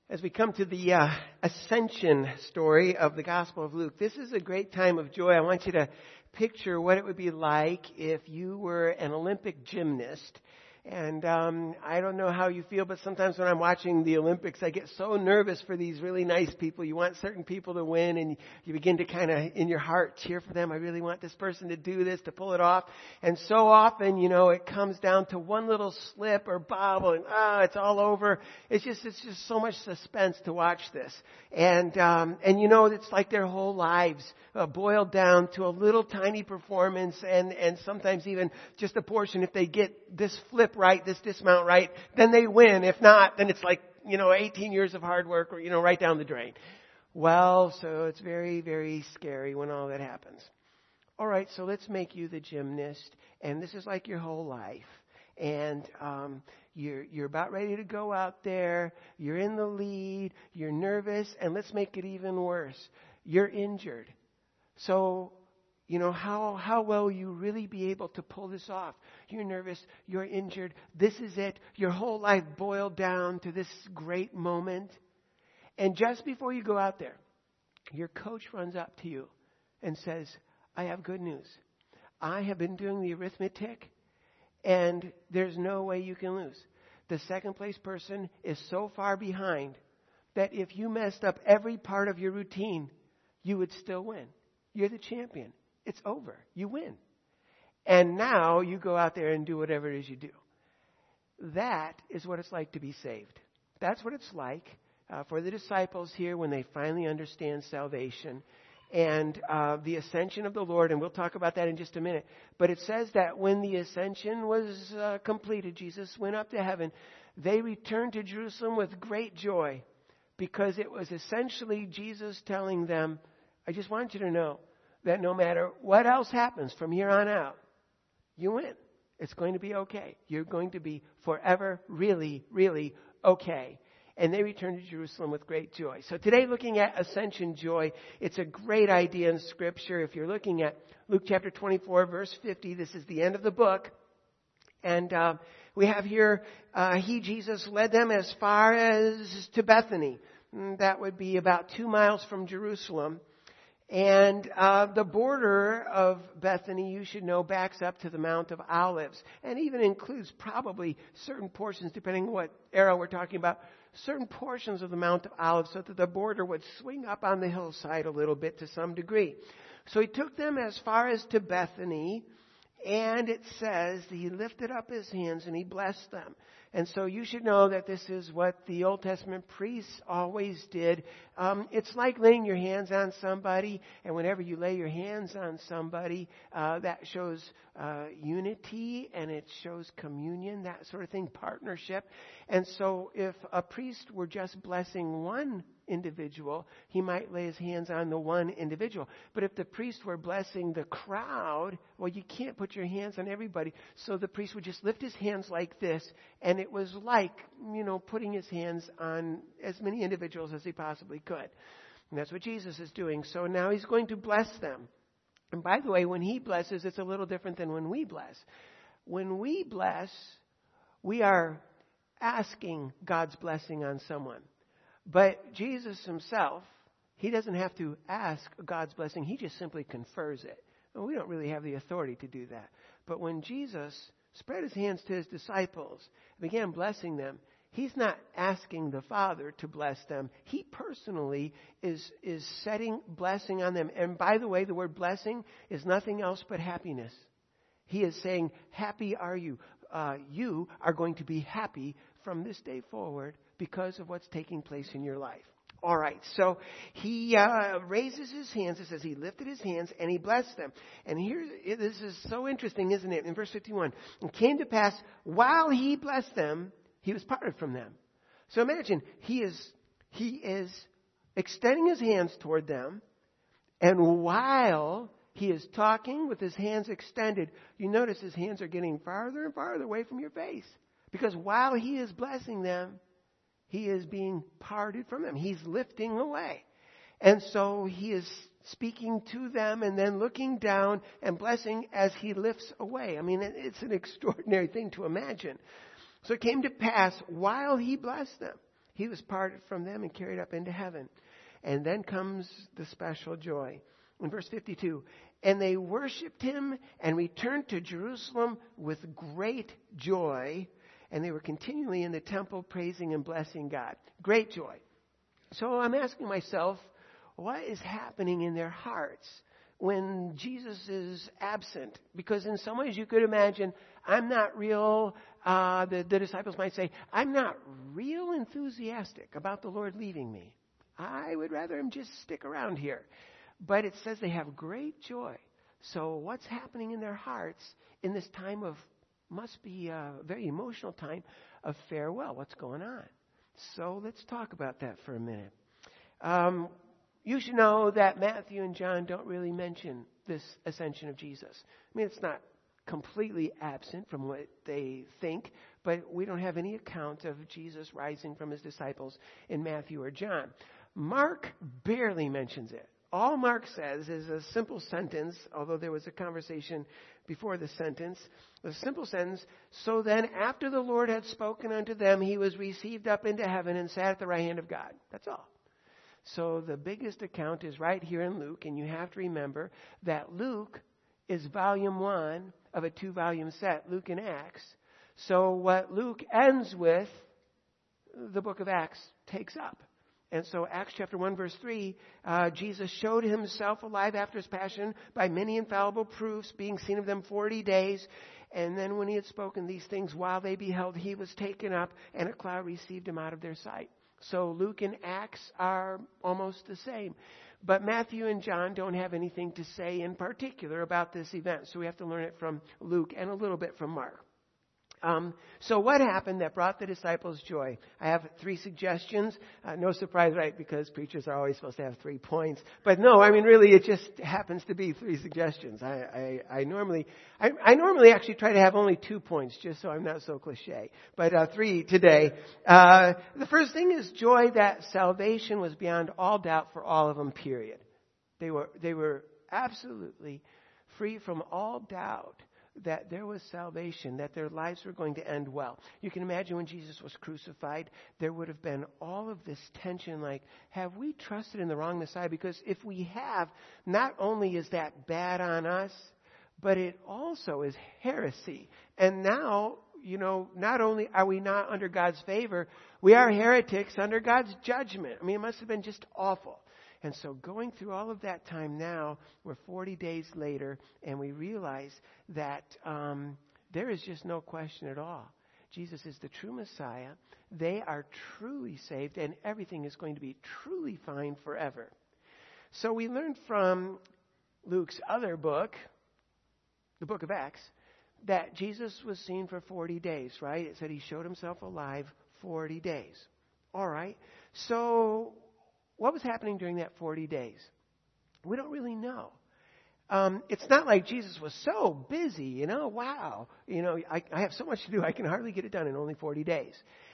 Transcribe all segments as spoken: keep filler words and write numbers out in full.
As we come to the uh, ascension story of the Gospel of Luke, this is a great time of joy. I want you to picture what it would be like if you were an Olympic gymnast. And um, I don't know how you feel, but sometimes when I'm watching the Olympics, I get so nervous for these really nice people. You want certain people to win, and you begin to kind of, in your heart, cheer for them. I really want this person to do this, to pull it off. And so often, you know, it comes down to one little slip or bobble, and ah, it's all over. It's just, it's just so much suspense to watch this. And um, and you know, it's like their whole lives uh, boiled down to a little tiny performance, and and sometimes even just a portion. If they get this flip right, this dismount right, then they win. If not, then it's like, you know, eighteen years of hard work, or, you know, right down the drain. Well, so it's very, very scary when all that happens. All right, so let's make you the gymnast, and this is like your whole life. And um, you're you're about ready to go out there. You're in the lead. You're nervous, and let's make it even worse. You're injured. So, you know, how how well will you really be able to pull this off? You're nervous. You're injured. This is it. Your whole life boiled down to this great moment. And just before you go out there, your coach runs up to you and says, "I have good news. I have been doing the arithmetic, and there's no way you can lose. The second place person is so far behind that if you messed up every part of your routine, you would still win. You're the champion. It's over. You win. And now you go out there and do whatever it is you do." That is what it's like to be saved. That's what it's like uh, for the disciples here when they finally understand salvation and uh, the ascension of the Lord. And we'll talk about that in just a minute. But it says that when the ascension was uh, completed, Jesus went up to heaven, they returned to Jerusalem with great joy, because it was essentially Jesus telling them, I just want you to know that no matter what else happens from here on out, you win. It's going to be okay. You're going to be forever really, really okay. And they returned to Jerusalem with great joy. So today, looking at ascension joy, it's a great idea in Scripture. If you're looking at Luke chapter twenty-four, verse fifty, this is the end of the book. And uh, we have here, uh, he, Jesus, led them as far as to Bethany. That would be about two miles from Jerusalem. And uh, the border of Bethany, you should know, backs up to the Mount of Olives, and even includes probably certain portions, depending on what era we're talking about, certain portions of the Mount of Olives, so that the border would swing up on the hillside a little bit to some degree. So he took them as far as to Bethany, and it says that he lifted up his hands and he blessed them. And so you should know that this is what the Old Testament priests always did. Um, it's like laying your hands on somebody. And whenever you lay your hands on somebody, uh, that shows uh, unity, and it shows communion, that sort of thing, partnership. And so if a priest were just blessing one individual, he might lay his hands on the one individual. But if the priest were blessing the crowd, well, you can't put your hands on everybody. So the priest would just lift his hands like this, and it was like, you know, putting his hands on as many individuals as he possibly could. And that's what Jesus is doing. So now he's going to bless them. And by the way, when he blesses, it's a little different than when we bless. When we bless, we are asking God's blessing on someone. But Jesus himself, he doesn't have to ask God's blessing. He just simply confers it. And we don't really have the authority to do that. But when Jesus spread his hands to his disciples and began blessing them, he's not asking the Father to bless them. He personally is, is setting blessing on them. And by the way, the word blessing is nothing else but happiness. He is saying, happy are you. Uh, you are going to be happy from this day forward because of what's taking place in your life. All right, so he uh, raises his hands. It says he lifted his hands and he blessed them. And here, this is so interesting, isn't it? In verse fifty-one, it came to pass while he blessed them, he was parted from them. So imagine, he is he is extending his hands toward them, and while he is talking with his hands extended, you notice his hands are getting farther and farther away from your face. Because while he is blessing them, he is being parted from them. He's lifting away. And so he is speaking to them and then looking down and blessing as he lifts away. I mean, it's an extraordinary thing to imagine. So it came to pass while he blessed them, He was parted from them and carried up into heaven. And then comes the special joy. In verse fifty-two, and they worshipped him and returned to Jerusalem with great joy. And they were continually in the temple praising and blessing God. Great joy. So I'm asking myself, what is happening in their hearts when Jesus is absent? Because in some ways you could imagine, I'm not real, uh, the, the disciples might say, I'm not real enthusiastic about the Lord leaving me. I would rather him just stick around here. But it says they have great joy. So what's happening in their hearts in this time of, must be a very emotional time of farewell? What's going on? So let's talk about that for a minute. Um, you should know that Matthew and John don't really mention this ascension of Jesus. I mean, it's not completely absent from what they think, but we don't have any account of Jesus rising from his disciples in Matthew or John. Mark barely mentions it. All Mark says is a simple sentence, although there was a conversation before the sentence. A simple sentence, so then after the Lord had spoken unto them, he was received up into heaven and sat at the right hand of God. That's all. So the biggest account is right here in Luke, and you have to remember that Luke is volume one of a two-volume set, Luke and Acts. So what Luke ends with, the book of Acts takes up. And so Acts chapter one, verse three, uh, Jesus showed himself alive after his passion by many infallible proofs, being seen of them forty days. And then when he had spoken these things, while they beheld, he was taken up, and a cloud received him out of their sight. So Luke and Acts are almost the same. But Matthew and John don't have anything to say in particular about this event. So we have to learn it from Luke and a little bit from Mark. Um, so what happened that brought the disciples joy? I have three suggestions. Uh, no surprise, right? Because preachers are always supposed to have three points. But no, I mean, really, it just happens to be three suggestions. I, I, I normally, I, I normally actually try to have only two points, just so I'm not so cliche. But uh, three today. Uh, the first thing is joy that salvation was beyond all doubt for all of them. Period. They were, they were absolutely free from all doubt that there was salvation, that their lives were going to end well. You can imagine when Jesus was crucified, there would have been all of this tension like, have we trusted in the wrong Messiah? Because if we have, not only is that bad on us, but it also is heresy. And now, you know, not only are we not under God's favor, we are heretics under God's judgment. I mean, it must have been just awful. And so going through all of that time now, we're forty days later, and we realize that um, there is just no question at all. Jesus is the true Messiah. They are truly saved, and everything is going to be truly fine forever. So we learned from Luke's other book, the book of Acts, that Jesus was seen for forty days, right? It said he showed himself alive forty days. All right. So what was happening during that forty days? We don't really know. Um, it's not like Jesus was so busy, you know, wow, you know, I, I have so much to do, I can hardly get it done in only forty days.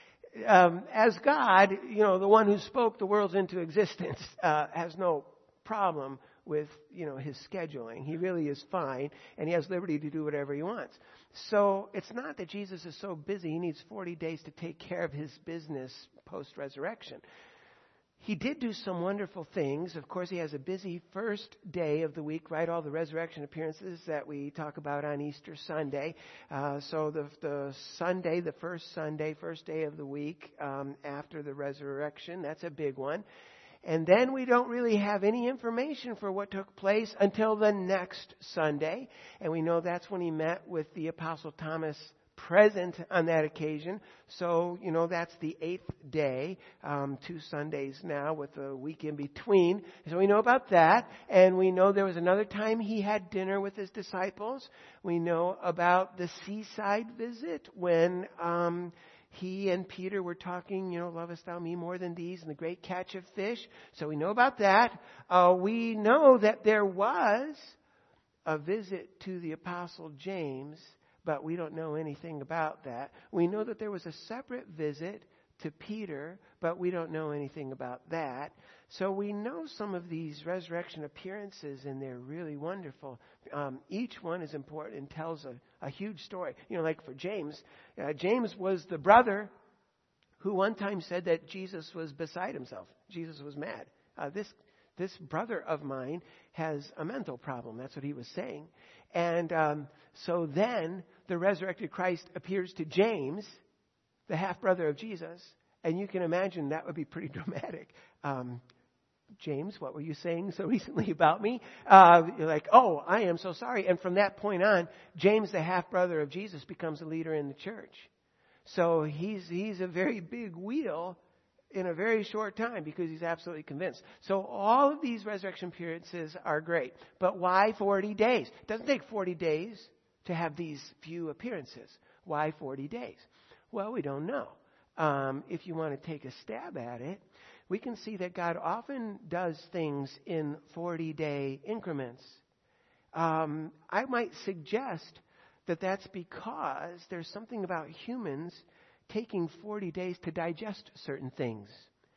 Um, as God, you know, the one who spoke the worlds into existence, uh, has no problem with, you know, his scheduling. He really is fine, and he has liberty to do whatever he wants. So it's not that Jesus is so busy, he needs forty days to take care of his business post-resurrection. He did do some wonderful things. Of course, he has a busy first day of the week, right? All the resurrection appearances that we talk about on Easter Sunday. Uh, so the, the Sunday, the first Sunday, first day of the week um, after the resurrection, that's a big one. And then we don't really have any information for what took place until the next Sunday. And we know that's when he met with the Apostle Thomas present on that occasion. So, you know, that's the eighth day, um, two Sundays now with a week in between. So we know about that. And we know there was another time he had dinner with his disciples. We know about the seaside visit when um, he and Peter were talking, you know, lovest thou me more than these, and the great catch of fish. So we know about that. Uh, we know that there was a visit to the Apostle James, but we don't know anything about that. We know that there was a separate visit to Peter, but we don't know anything about that. So we know some of these resurrection appearances, and they're really wonderful. Um, each one is important and tells a, a huge story. You know, like for James, uh, James was the brother who one time said that Jesus was beside himself. Jesus was mad. Uh, this this brother of mine has a mental problem. That's what he was saying. And um, so then the resurrected Christ appears to James, the half-brother of Jesus, and you can imagine that would be pretty dramatic. Um, James, what were you saying so recently about me? Uh, you're like, oh, I am so sorry. And from that point on, James, the half-brother of Jesus, becomes a leader in the church. So he's he's a very big wheel in a very short time because he's absolutely convinced. So all of these resurrection appearances are great. But why forty days? It doesn't take forty days to have these few appearances. Why forty days? Well, we don't know. Um, if you want to take a stab at it, we can see that God often does things in forty-day increments. Um, I might suggest that that's because there's something about humans taking forty days to digest certain things.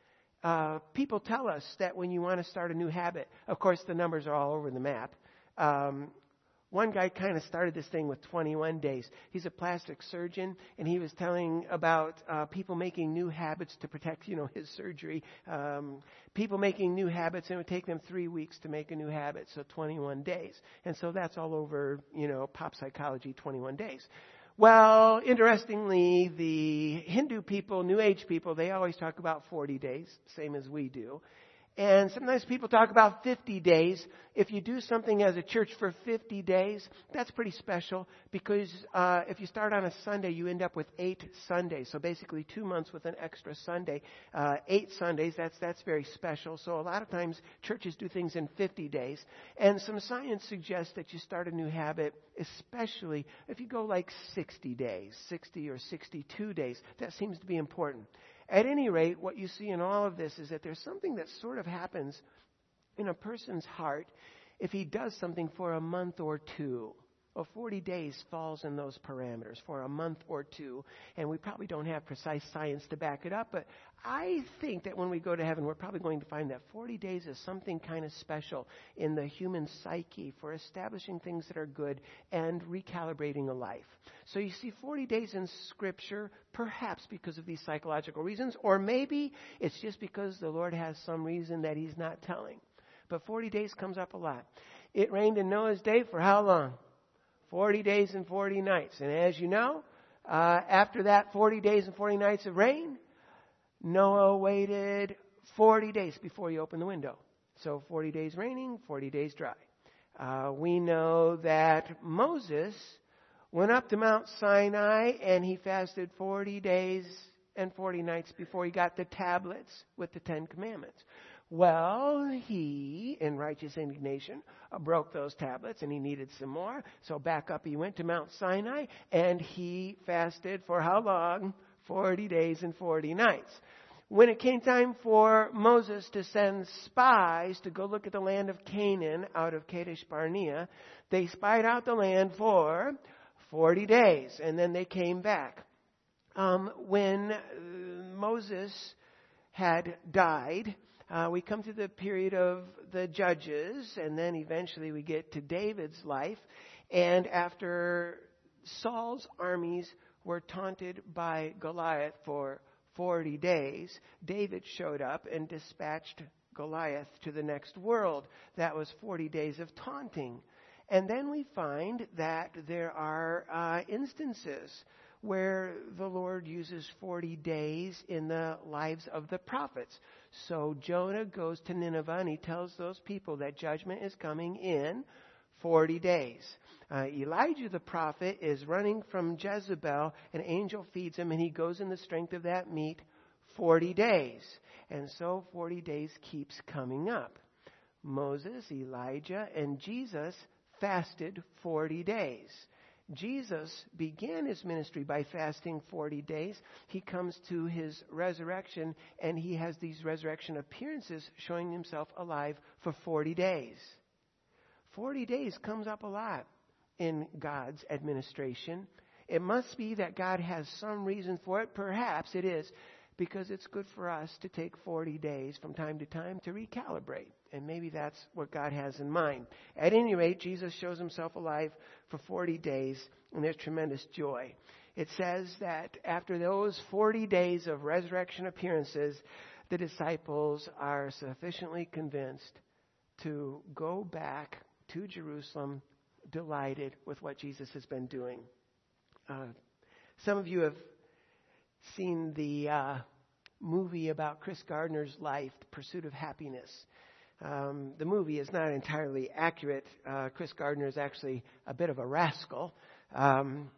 Uh, people tell us that when you want to start a new habit, of course the numbers are all over the map. Um, one guy kind of started this thing with twenty-one days. He's a plastic surgeon, and he was telling about uh, people making new habits to protect, you know, his surgery. Um, people making new habits, and it would take them three weeks to make a new habit, so twenty-one days. And so that's all over, you know, pop psychology, twenty-one days. Well, interestingly, the Hindu people, New Age people, they always talk about forty days, same as we do. And sometimes people talk about fifty days. If you do something as a church for fifty days, that's pretty special because uh, if you start on a Sunday, you end up with eight Sundays. So basically two months with an extra Sunday. Uh, eight Sundays, that's that's very special. So a lot of times churches do things in fifty days. And some science suggests that you start a new habit, especially if you go like sixty days, sixty or sixty-two days. That seems to be important. At any rate, what you see in all of this is that there's something that sort of happens in a person's heart if he does something for a month or two. Well, forty days falls in those parameters for a month or two, and we probably don't have precise science to back it up, but I think that when we go to heaven, we're probably going to find that forty days is something kind of special in the human psyche for establishing things that are good and recalibrating a life. So you see forty days in Scripture, perhaps because of these psychological reasons, or maybe it's just because the Lord has some reason that He's not telling. But forty days comes up a lot. It rained in Noah's day for how long? forty days and forty nights. And as you know, uh, after that forty days and forty nights of rain, Noah waited forty days before he opened the window. So forty days raining, forty days dry. Uh, we know that Moses went up to Mount Sinai and he fasted forty days and forty nights before he got the tablets with the Ten Commandments. Well, he, in righteous indignation, uh, broke those tablets and he needed some more. So back up he went to Mount Sinai and he fasted for how long? forty days and forty nights. When it came time for Moses to send spies to go look at the land of Canaan out of Kadesh Barnea, they spied out the land for forty days and then they came back. Um, when uh, Moses had died, Uh, we come to the period of the Judges, and then eventually we get to David's life. And after Saul's armies were taunted by Goliath for forty days, David showed up and dispatched Goliath to the next world. That was forty days of taunting. And then we find that there are uh, instances where the Lord uses forty days in the lives of the prophets. So Jonah goes to Nineveh and he tells those people that judgment is coming in forty days. Uh, Elijah the prophet is running from Jezebel. An angel feeds him and he goes in the strength of that meat forty days. And so forty days keeps coming up. Moses, Elijah, and Jesus fasted forty days. Jesus began his ministry by fasting forty days. He comes to his resurrection, and he has these resurrection appearances showing himself alive for forty days. forty days comes up a lot in God's administration. It must be that God has some reason for it. Perhaps it is because it's good for us to take forty days from time to time to recalibrate. And maybe that's what God has in mind. At any rate, Jesus shows himself alive for forty days, and there's tremendous joy. it says that after those forty days of resurrection appearances, the disciples are sufficiently convinced to go back to Jerusalem, delighted with what Jesus has been doing. Uh, some of you have seen the uh, movie about Chris Gardner's life, The Pursuit of Happiness. Um, the movie is not entirely accurate. Uh, Chris Gardner is actually a bit of a rascal. Um,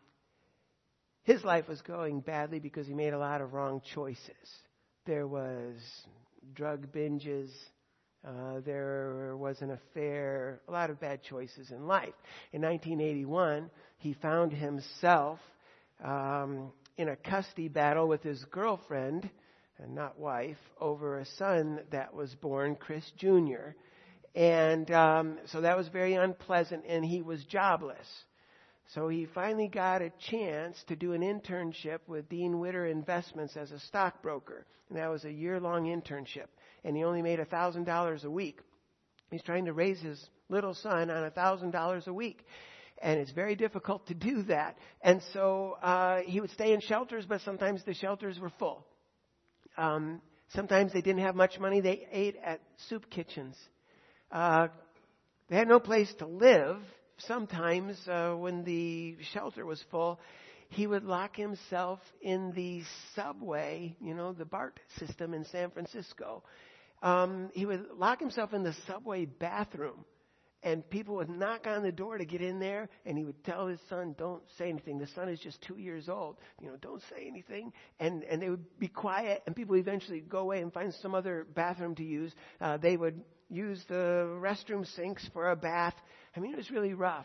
his life was going badly because he made a lot of wrong choices. There was drug binges. Uh, there was an affair, a lot of bad choices in life. In nineteen eighty-one, he found himself um, in a custody battle with his girlfriend, and not wife, over a son that was born, Chris Junior And um, so that was very unpleasant, and he was jobless. So he finally got a chance to do an internship with Dean Witter Investments as a stockbroker. And that was a year-long internship. And he only made one thousand dollars a week. He's trying to raise his little son on one thousand dollars a week. And it's very difficult to do that. And so uh, he would stay in shelters, but sometimes the shelters were full. Um, sometimes they didn't have much money. They ate at soup kitchens. Uh, they had no place to live. Sometimes uh, when the shelter was full, he would lock himself in the subway, you know, the BART system in San Francisco. Um, he would lock himself in the subway bathroom, and people would knock on the door to get in there, and he would tell his son, don't say anything. The son is just two years old. You know, don't say anything. And, and they would be quiet, and people would eventually go away and find some other bathroom to use. Uh, they would use the restroom sinks for a bath. I mean, it was really rough.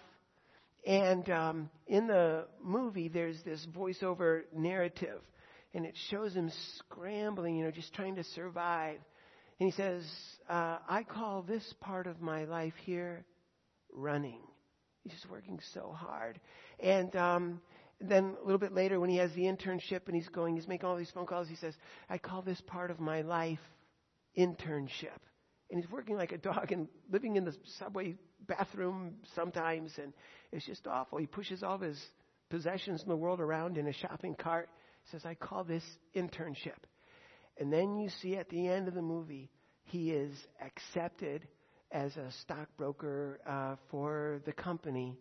And um, in the movie, there's this voiceover narrative, and it shows him scrambling, you know, just trying to survive. And he says, uh, I call this part of my life here running. He's just working so hard. And um, then a little bit later, when he has the internship and he's going, he's making all these phone calls, he says, I call this part of my life internship. And he's working like a dog and living in the subway bathroom sometimes, and it's just awful. He pushes all of his possessions in the world around in a shopping cart. He says, I call this internship. And then you see at the end of the movie, he is accepted as a stockbroker uh, for the company,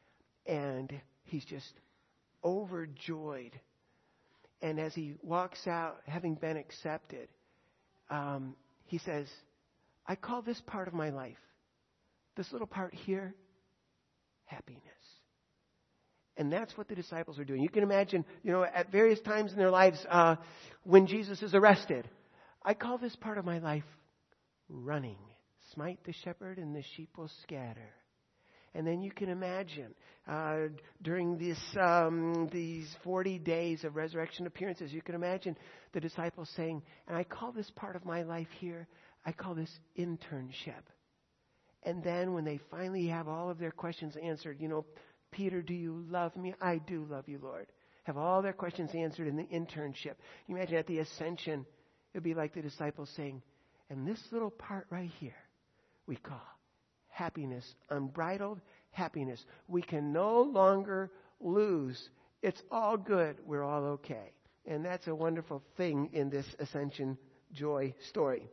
and he's just overjoyed. And as he walks out, having been accepted, um, he says, I call this part of my life, this little part here, happiness. And that's what the disciples are doing. You can imagine, you know, at various times in their lives uh, when Jesus is arrested, I call this part of my life running. Smite the shepherd and the sheep will scatter. And then you can imagine uh, during this um, these forty days of resurrection appearances, you can imagine the disciples saying, and I call this part of my life here, I call this internship. And then when they finally have all of their questions answered, you know, Peter, do you love me? I do love you, Lord. Have all their questions answered in the internship. You imagine at the ascension, it would be like the disciples saying, and this little part right here, we call happiness, unbridled happiness. We can no longer lose. It's all good. We're all okay. And that's a wonderful thing in this ascension joy story.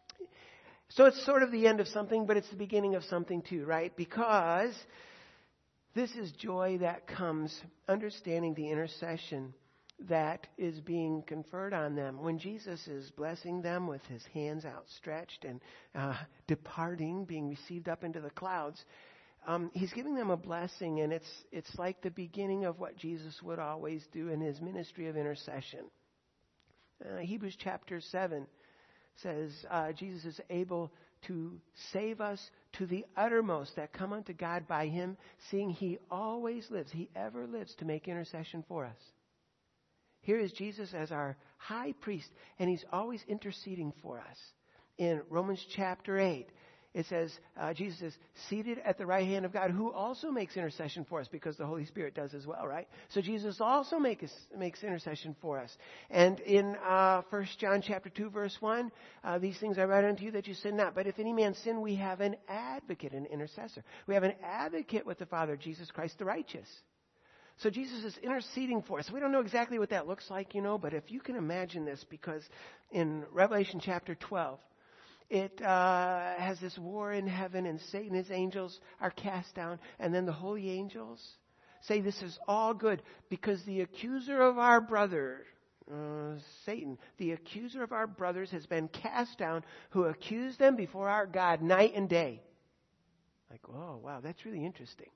So it's sort of the end of something, but it's the beginning of something too, right? Because this is joy that comes understanding the intercession that is being conferred on them. When Jesus is blessing them with his hands outstretched and uh, departing, being received up into the clouds, um, he's giving them a blessing, and it's it's like the beginning of what Jesus would always do in his ministry of intercession. Uh, Hebrews chapter seven says uh, Jesus is able to save us to the uttermost that come unto God by him, seeing he always lives, he ever lives to make intercession for us. Here is Jesus as our high priest, and he's always interceding for us. In Romans chapter eight, it says, uh, Jesus is seated at the right hand of God, who also makes intercession for us, because the Holy Spirit does as well, right? So Jesus also makes makes intercession for us. And in uh, First John chapter two, verse one, uh, these things I write unto you that you sin not. But if any man sin, we have an advocate, an intercessor. We have an advocate with the Father, Jesus Christ the righteous. So Jesus is interceding for us. We don't know exactly what that looks like, you know, but if you can imagine this, because in Revelation chapter twelve, it uh, has this war in heaven, and Satan and his angels are cast down, and then the holy angels say this is all good because the accuser of our brother, uh, Satan, the accuser of our brothers has been cast down, who accused them before our God night and day. Like, oh, wow, that's really interesting.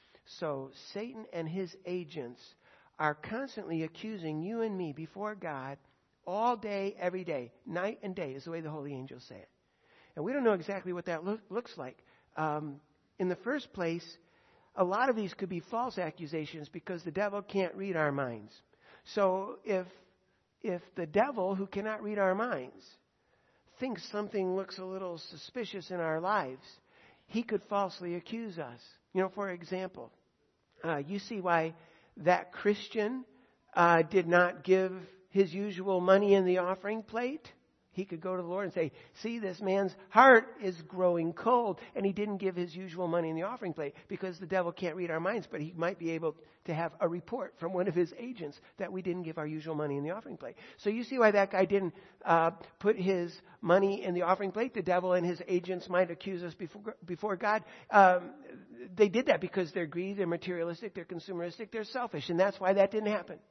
So Satan and his agents are constantly accusing you and me before God all day, every day, night and day is the way the holy angels say it. And we don't know exactly what that look, looks like. Um, in the first place, a lot of these could be false accusations because the devil can't read our minds. So if if the devil, who cannot read our minds, thinks something looks a little suspicious in our lives, he could falsely accuse us. You know, for example, uh, you see why that Christian uh, did not give his usual money in the offering plate? He could go to the Lord and say, see, this man's heart is growing cold. And he didn't give his usual money in the offering plate because the devil can't read our minds. But he might be able to have a report from one of his agents that we didn't give our usual money in the offering plate. So you see why that guy didn't uh, put his money in the offering plate. The devil and his agents might accuse us before, before God. Um, they did that because they're greedy, they're materialistic, they're consumeristic, they're selfish. And that's why that didn't happen.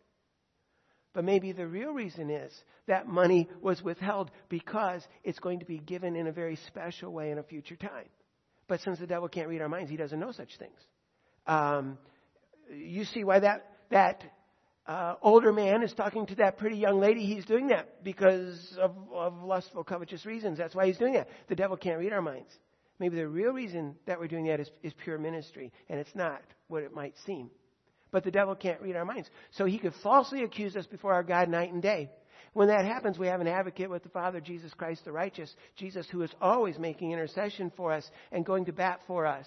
But maybe the real reason is that money was withheld because it's going to be given in a very special way in a future time. But since the devil can't read our minds, he doesn't know such things. Um, you see why that that uh, older man is talking to that pretty young lady. He's doing that because of, of lustful, covetous reasons. That's why he's doing that. The devil can't read our minds. Maybe the real reason that we're doing that is, is pure ministry, and it's not what it might seem. But the devil can't read our minds. So he could falsely accuse us before our God night and day. When that happens, we have an advocate with the Father, Jesus Christ the righteous. Jesus, who is always making intercession for us and going to bat for us.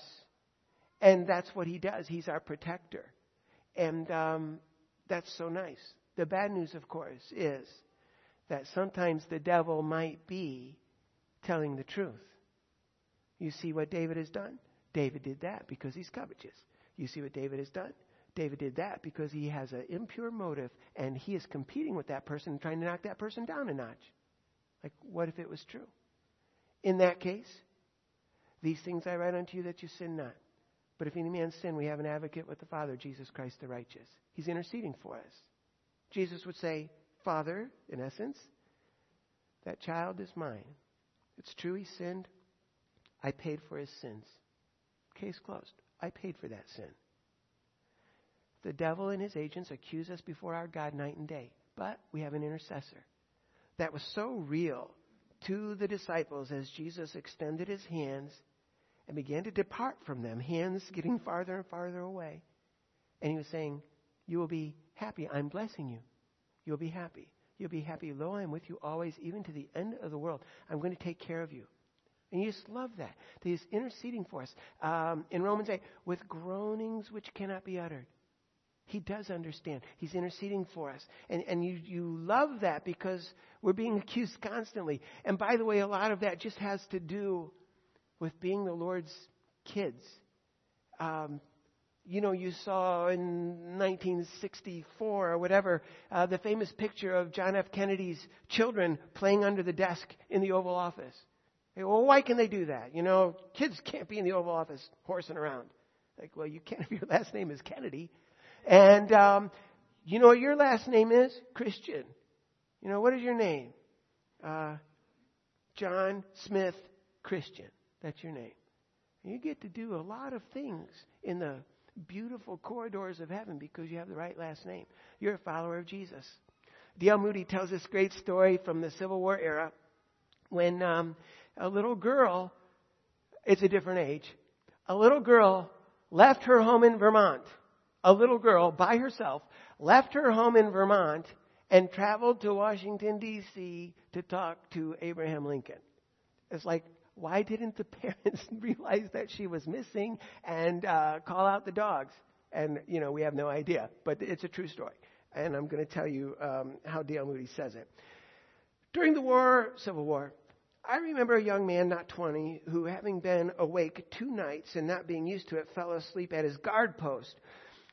And that's what he does. He's our protector. And um, that's so nice. The bad news, of course, is that sometimes the devil might be telling the truth. You see what David has done? David did that because he's covetous. You see what David has done? David did that because he has an impure motive and he is competing with that person and trying to knock that person down a notch. Like, what if it was true? In that case, these things I write unto you that you sin not. But if any man sin, we have an advocate with the Father, Jesus Christ the righteous. He's interceding for us. Jesus would say, Father, in essence, that child is mine. It's true he sinned. I paid for his sins. Case closed. I paid for that sin. The devil and his agents accuse us before our God night and day. But we have an intercessor. That was so real to the disciples as Jesus extended his hands and began to depart from them, hands getting farther and farther away. And he was saying, you will be happy. I'm blessing you. You'll be happy. You'll be happy. Lo, I am with you always, even to the end of the world. I'm going to take care of you. And you just love that. That he's interceding for us. Um, in Romans eight, with groanings which cannot be uttered. He does understand. He's interceding for us. And, and you, you love that because we're being accused constantly. And by the way, a lot of that just has to do with being the Lord's kids. Um, you know, you saw in nineteen sixty-four or whatever, uh, the famous picture of John F. Kennedy's children playing under the desk in the Oval Office. Hey, well, why can they do that? You know, kids can't be in the Oval Office horsing around. Like, well, you can if your last name is Kennedy. And um, you know what your last name is? Christian. You know, what is your name? Uh, John Smith Christian. That's your name. And you get to do a lot of things in the beautiful corridors of heaven because you have the right last name. You're a follower of Jesus. D L Moody tells this great story from the Civil War era when um, a little girl, it's a different age, a little girl left her home in Vermont. A little girl by herself left her home in Vermont and traveled to Washington, D C to talk to Abraham Lincoln. It's like, why didn't the parents realize that she was missing and uh, call out the dogs? And, you know, we have no idea. But it's a true story. And I'm going to tell you um, how D L Moody says it. During the war, Civil War, I remember a young man, not twenty, who, having been awake two nights and not being used to it, fell asleep at his guard post.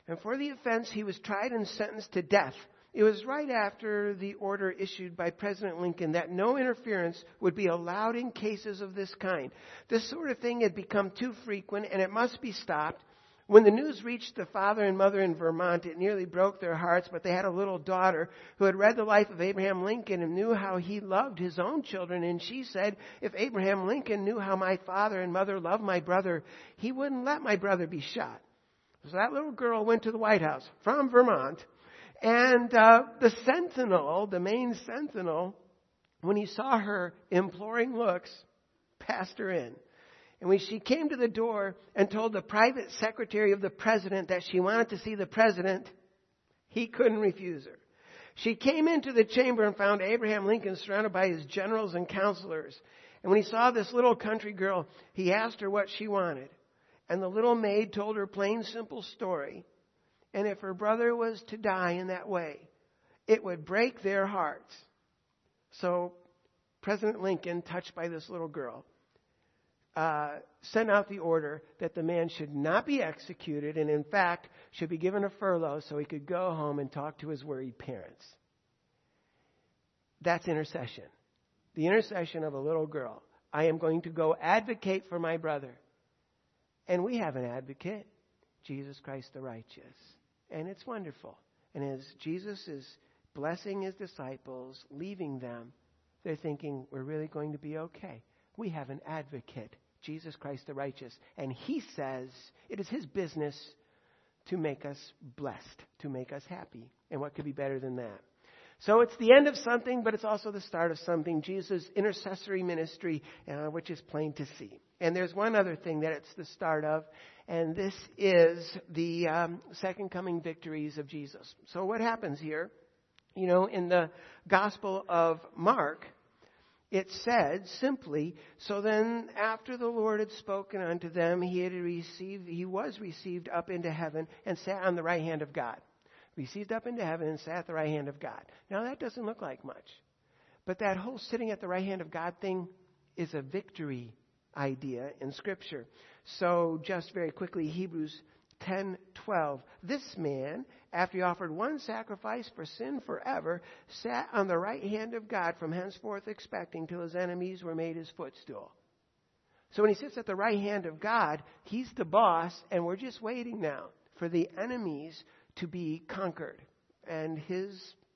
And for the offense, he was tried and sentenced to death. It was right after the order issued by President Lincoln that no interference would be allowed in cases of this kind. This sort of thing had become too frequent, and it must be stopped. When the news reached the father and mother in Vermont, it nearly broke their hearts, but they had a little daughter who had read the life of Abraham Lincoln and knew how he loved his own children. And she said, if Abraham Lincoln knew how my father and mother loved my brother, he wouldn't let my brother be shot. So that little girl went to the White House from Vermont, and uh, the sentinel, the main sentinel, when he saw her imploring looks, passed her in. And when she came to the door and told the private secretary of the president that she wanted to see the president, he couldn't refuse her. She came into the chamber and found Abraham Lincoln surrounded by his generals and counselors. And when he saw this little country girl, he asked her what she wanted. And the little maid told her plain, simple story. And if her brother was to die in that way, it would break their hearts. So President Lincoln, touched by this little girl, uh, sent out the order that the man should not be executed and, in fact, should be given a furlough so he could go home and talk to his worried parents. That's intercession. The intercession of a little girl. I am going to go advocate for my brother. And we have an advocate, Jesus Christ the righteous. And it's wonderful. And as Jesus is blessing his disciples, leaving them, they're thinking, we're really going to be okay. We have an advocate, Jesus Christ the righteous. And he says it is his business to make us blessed, to make us happy. And what could be better than that? So it's the end of something, but it's also the start of something. Jesus' intercessory ministry, uh, which is plain to see. And there's one other thing that it's the start of, and this is the um, second coming victories of Jesus. So what happens here? You know, in the Gospel of Mark, it said simply, so then after the Lord had spoken unto them, he had received, he was received up into heaven and sat on the right hand of God. Received up into heaven and sat at the right hand of God. Now that doesn't look like much. But that whole sitting at the right hand of God thing is a victory idea in Scripture. So just very quickly, Hebrews ten twelve. This man, after he offered one sacrifice for sin forever, sat on the right hand of God from henceforth expecting till his enemies were made his footstool. So when he sits at the right hand of God, he's the boss, and we're just waiting now for the enemies to be conquered. And his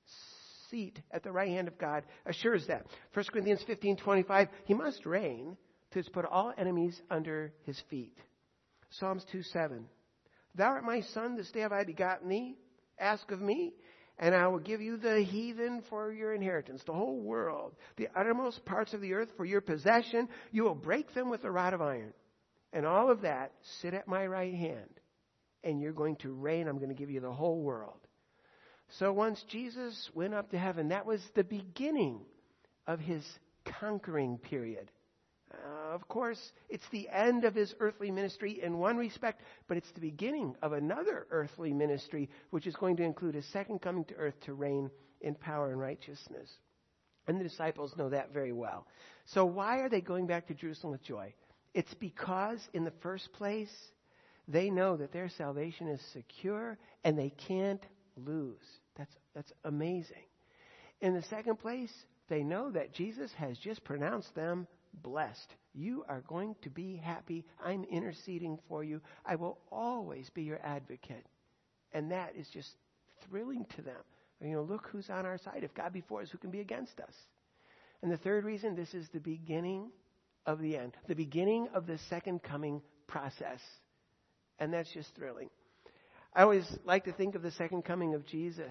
seat at the right hand of God assures that. First Corinthians fifteen twenty-five, he must reign to put all enemies under his feet. Psalms two seven, thou art my son, this day have I begotten thee. Ask of me, and I will give you the heathen for your inheritance, the whole world, the uttermost parts of the earth for your possession. You will break them with a rod of iron. And all of that, sit at my right hand. And you're going to reign. I'm going to give you the whole world. So once Jesus went up to heaven, that was the beginning of his conquering period. Uh, of course, it's the end of his earthly ministry in one respect, but it's the beginning of another earthly ministry, which is going to include his second coming to earth to reign in power and righteousness. And the disciples know that very well. So why are they going back to Jerusalem with joy? It's because, in the first place, they know that their salvation is secure and they can't lose. That's, that's amazing. In the second place, they know that Jesus has just pronounced them blessed. You are going to be happy. I'm interceding for you. I will always be your advocate. And that is just thrilling to them. You know, look who's on our side. If God be for us, who can be against us? And the third reason, this is the beginning of the end. The beginning of the second coming process. And that's just thrilling. I always like to think of the second coming of Jesus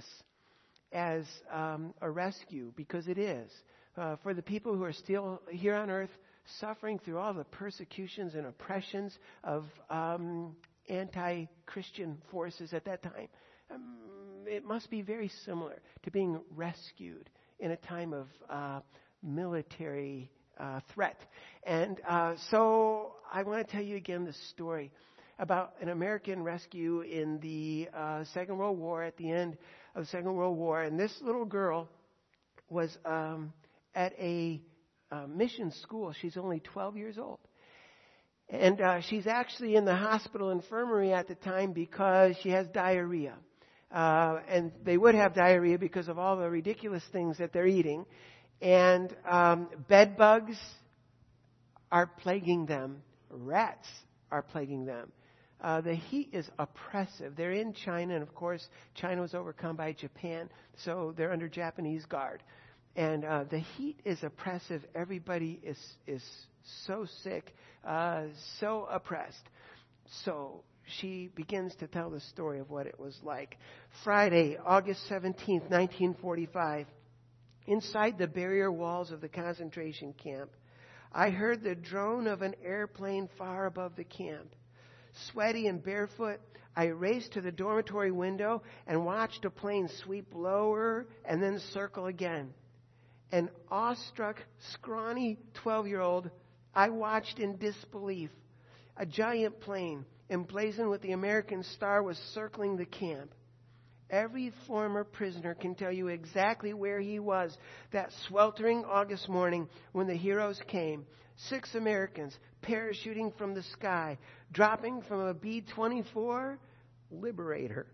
as um, a rescue, because it is. Uh, for the people who are still here on earth, suffering through all the persecutions and oppressions of um, anti-Christian forces at that time. Um, it must be very similar to being rescued in a time of uh, military uh, threat. And uh, so I want to tell you again the story about an American rescue in the uh, Second World War, at the end of the Second World War. And this little girl was um, at a uh, mission school. She's only twelve years old. And uh, she's actually in the hospital infirmary at the time because she has diarrhea. Uh, and they would have diarrhea because of all the ridiculous things that they're eating. And um, bed bugs are plaguing them. Rats are plaguing them. Uh, the heat is oppressive. They're in China, and of course, China was overcome by Japan, so they're under Japanese guard. And uh, the heat is oppressive. Everybody is is so sick, uh, so oppressed. So she begins to tell the story of what it was like. Friday, August seventeenth, nineteen forty-five, inside the barrier walls of the concentration camp, I heard the drone of an airplane far above the camp. Sweaty and barefoot, I raced to the dormitory window and watched a plane sweep lower and then circle again. An awestruck, scrawny twelve-year-old, I watched in disbelief. A giant plane, emblazoned with the American star, was circling the camp. Every former prisoner can tell you exactly where he was that sweltering August morning when the heroes came. Six Americans parachuting from the sky, dropping from a B twenty-four Liberator.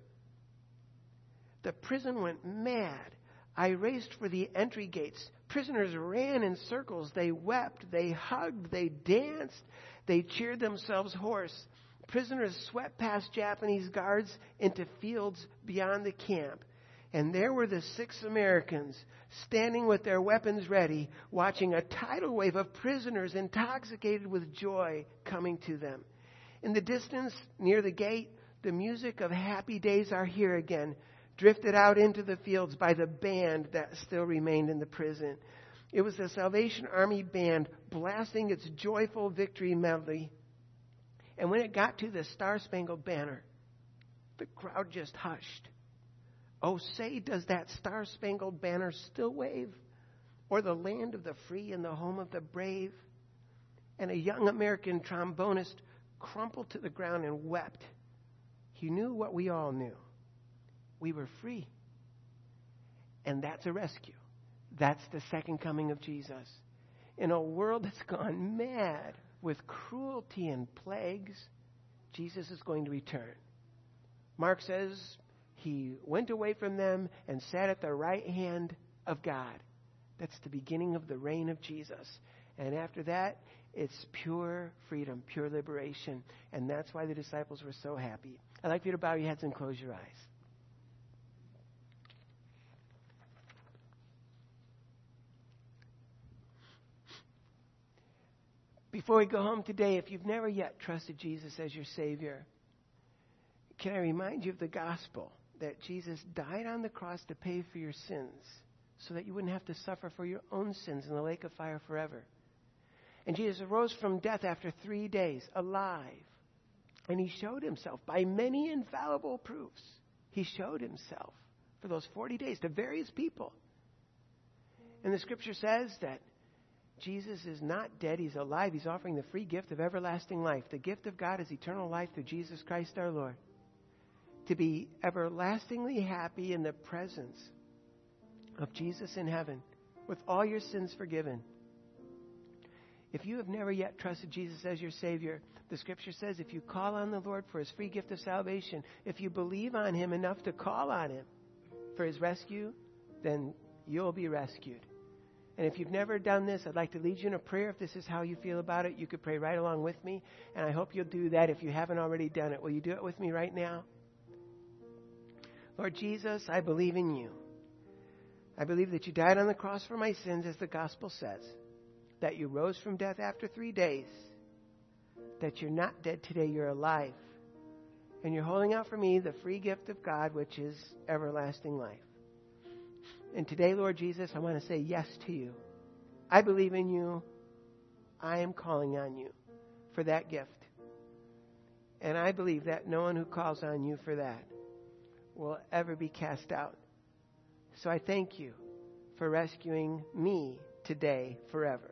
The prison went mad. I raced for the entry gates. Prisoners ran in circles. They wept. They hugged. They danced. They cheered themselves hoarse. Prisoners swept past Japanese guards into fields beyond the camp. And there were the six Americans standing with their weapons ready, watching a tidal wave of prisoners intoxicated with joy coming to them. In the distance, near the gate, the music of Happy Days Are Here Again drifted out into the fields by the band that still remained in the prison. It was the Salvation Army band blasting its joyful victory medley. And when it got to the Star-Spangled Banner, the crowd just hushed. Oh, say, does that Star-Spangled Banner still wave? Or the land of the free and the home of the brave? And a young American trombonist crumpled to the ground and wept. He knew what we all knew. We were free. And that's a rescue. That's the second coming of Jesus. In a world that's gone mad with cruelty and plagues, Jesus is going to return. Mark says he went away from them and sat at the right hand of God. That's the beginning of the reign of Jesus. And after that, it's pure freedom, pure liberation. And that's why the disciples were so happy. I'd like you to bow your heads and close your eyes. Before we go home today, if you've never yet trusted Jesus as your Savior, can I remind you of the gospel that Jesus died on the cross to pay for your sins so that you wouldn't have to suffer for your own sins in the lake of fire forever. And Jesus arose from death after three days, alive. And he showed himself by many infallible proofs. He showed himself for those forty days to various people. And the scripture says that Jesus is not dead. He's alive. He's offering the free gift of everlasting life. The gift of God is eternal life through Jesus Christ our Lord. To be everlastingly happy in the presence of Jesus in heaven with all your sins forgiven. If you have never yet trusted Jesus as your Savior, the scripture says if you call on the Lord for his free gift of salvation, if you believe on him enough to call on him for his rescue, then you'll be rescued. And if you've never done this, I'd like to lead you in a prayer. If this is how you feel about it, you could pray right along with me. And I hope you'll do that if you haven't already done it. Will you do it with me right now? Lord Jesus, I believe in you. I believe that you died on the cross for my sins, as the gospel says. That you rose from death after three days. That you're not dead today, you're alive. And you're holding out for me the free gift of God, which is everlasting life. And today, Lord Jesus, I want to say yes to you. I believe in you. I am calling on you for that gift. And I believe that no one who calls on you for that will ever be cast out. So I thank you for rescuing me today forever.